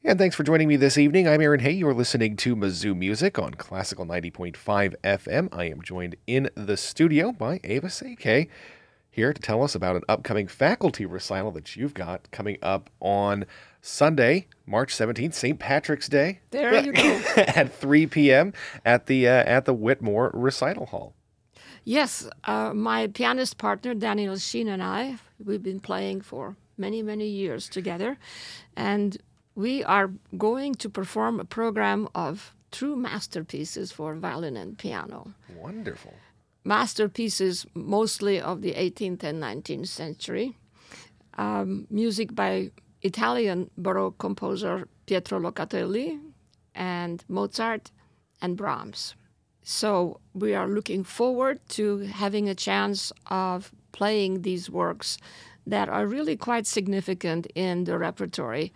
And thanks for joining me this evening. I'm Aaron Hay. You're listening to Mizzou Music on Classical 90.5 FM. I am joined in the studio by Ava Seike, here to tell us about an upcoming faculty recital that you've got coming up on Sunday, March 17th, St. Patrick's Day. There you go. At 3 p.m. at the Whitmore Recital Hall. Yes, my pianist partner, Daniel Sheen, and I, we've been playing for many, many years together. And we are going to perform a program of true masterpieces for violin and piano. Wonderful. Masterpieces mostly of the 18th and 19th century. Music by Italian Baroque composer Pietro Locatelli and Mozart and Brahms. So we are looking forward to having a chance of playing these works that are really quite significant in the repertory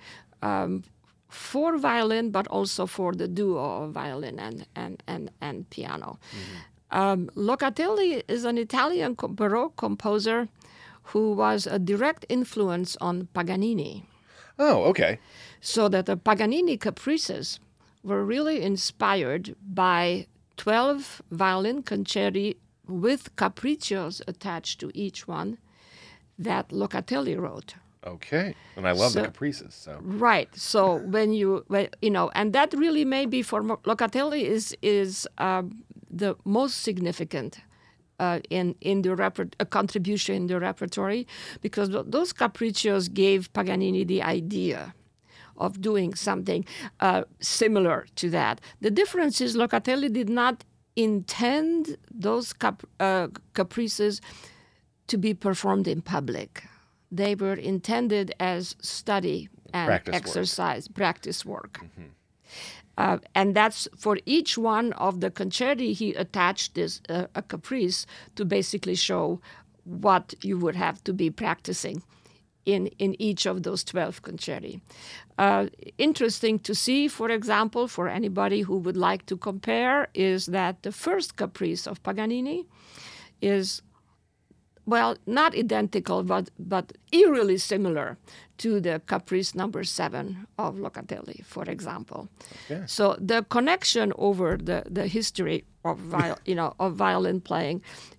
for violin, but also for the duo of violin and piano. Locatelli is an Italian Baroque composer who was a direct influence on Paganini. Oh, okay. So that the Paganini caprices were really inspired by 12 violin concerti with capriccios attached to each one that Locatelli wrote. Okay. And I love the caprices. So. Right. So and that really maybe for Locatelli is the most significant in the contribution in the repertory, because those capriccios gave Paganini the idea of doing something similar to that. The difference is Locatelli did not intend those caprices to be performed in public. They were intended as study and practice work. Mm-hmm. And that's for each one of the concerti, he attached this a caprice to basically show what you would have to be practicing in each of those 12 concerti. Interesting to see, for example, for anybody who would like to compare, is that the first caprice of Paganini is, well, not identical, but eerily similar to the Caprice number 7 of Locatelli, for example. Okay. So the connection over the history of violin playing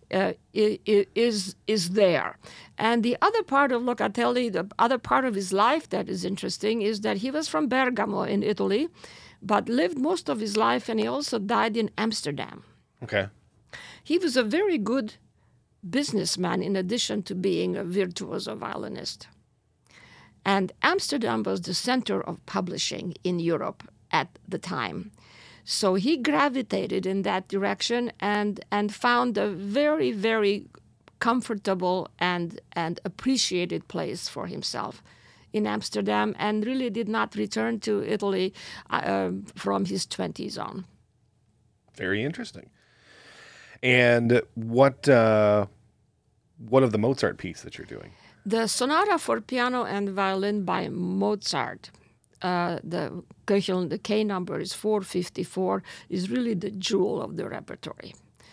is there. And the other part of Locatelli, the other part of his life that is interesting, is that he was from Bergamo in Italy, but lived most of his life, and he also died in Amsterdam. Okay. He was a very good businessman in addition to being a virtuoso violinist. And Amsterdam was the center of publishing in Europe at the time. So he gravitated in that direction and found a very, very comfortable and appreciated place for himself in Amsterdam, and really did not return to Italy from his 20s on. Very interesting. And what of the Mozart piece that you're doing? The Sonata for Piano and Violin by Mozart, the Köchel, the K number is 454, is really the jewel of the repertory.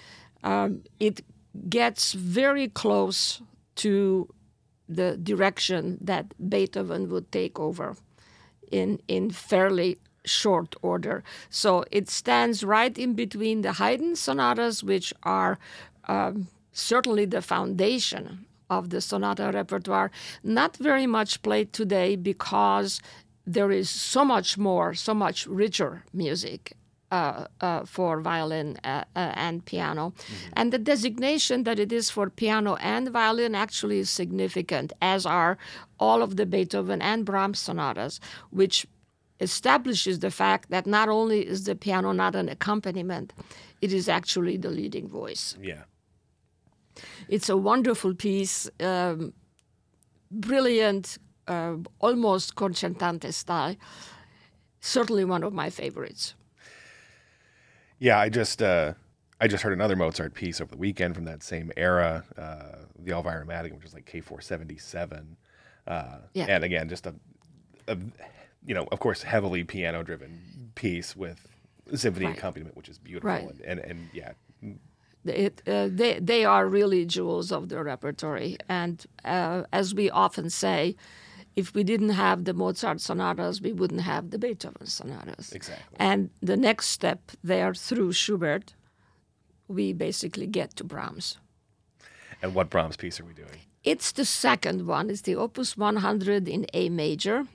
It gets very close to the direction that Beethoven would take over in fairly short order. So it stands right in between the Haydn sonatas, which are certainly the foundation of the sonata repertoire, not very much played today because there is so much richer music for violin and piano. Mm-hmm. And the designation that it is for piano and violin actually is significant, as are all of the Beethoven and Brahms sonatas, which establishes the fact that not only is the piano not an accompaniment, it is actually the leading voice. Yeah. It's a wonderful piece, brilliant, almost concertante style. Certainly one of my favorites. Yeah, I just heard another Mozart piece over the weekend from that same era, the Elvira Madigan, which is like K477. And again, just a of course, heavily piano-driven piece with symphony accompaniment, which is beautiful. Right. And yeah. They are really jewels of the repertory. And as we often say, if we didn't have the Mozart sonatas, we wouldn't have the Beethoven sonatas. Exactly. And the next step there through Schubert, we basically get to Brahms. And what Brahms piece are we doing? It's the second one. It's the Opus 100 in A major.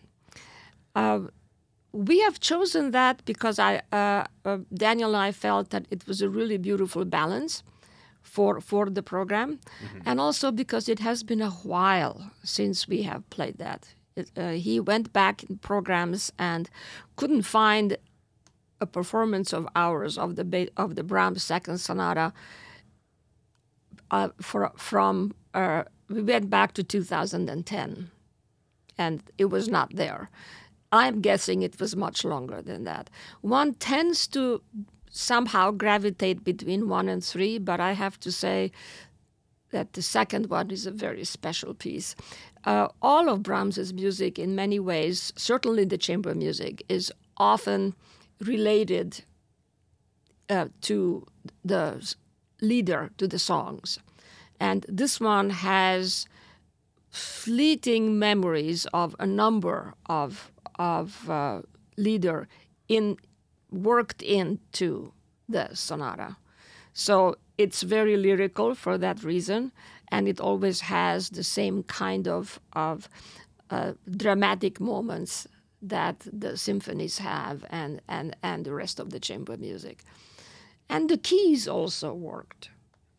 We have chosen that because Daniel and I felt that it was a really beautiful balance for the program, and also because it has been a while since we have played that. He went back in programs and couldn't find a performance of ours of the Brahms Second Sonata. We went back to 2010, and it was not there. I'm guessing it was much longer than that. One tends to somehow gravitate between 1 and 3, but I have to say that the second one is a very special piece. All of Brahms's music, in many ways, certainly the chamber music, is often related to the leader, to the songs. And this one has fleeting memories of a number of leader worked into the sonata. So it's very lyrical for that reason, and it always has the same kind of dramatic moments that the symphonies have and the rest of the chamber music. And the keys also worked.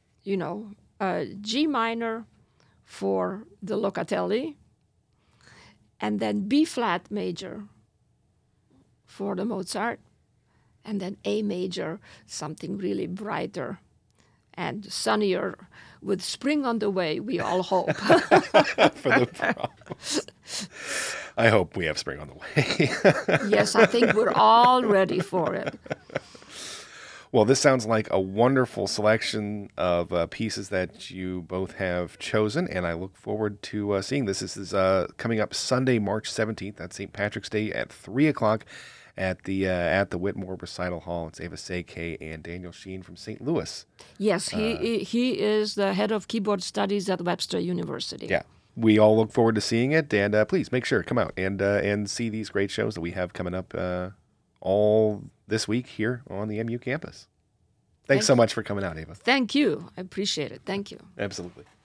G minor for the Locatelli, and then B flat major for the Mozart, and then A major, something really brighter and sunnier with spring on the way, we all hope. For the Brahms. I hope we have spring on the way. Yes, I think we're all ready for it. Well, this sounds like a wonderful selection of pieces that you both have chosen, and I look forward to seeing this. This is coming up Sunday, March 17th. That's St. Patrick's Day at 3 o'clock at the Whitmore Recital Hall. It's Eva Seike and Daniel Sheen from St. Louis. Yes, he is the head of keyboard studies at Webster University. Yeah. We all look forward to seeing it, and please make sure to come out and see these great shows that we have coming up all this week here on the MU campus. Thanks so much for coming out, Eva. Thank you. I appreciate it. Thank you. Absolutely.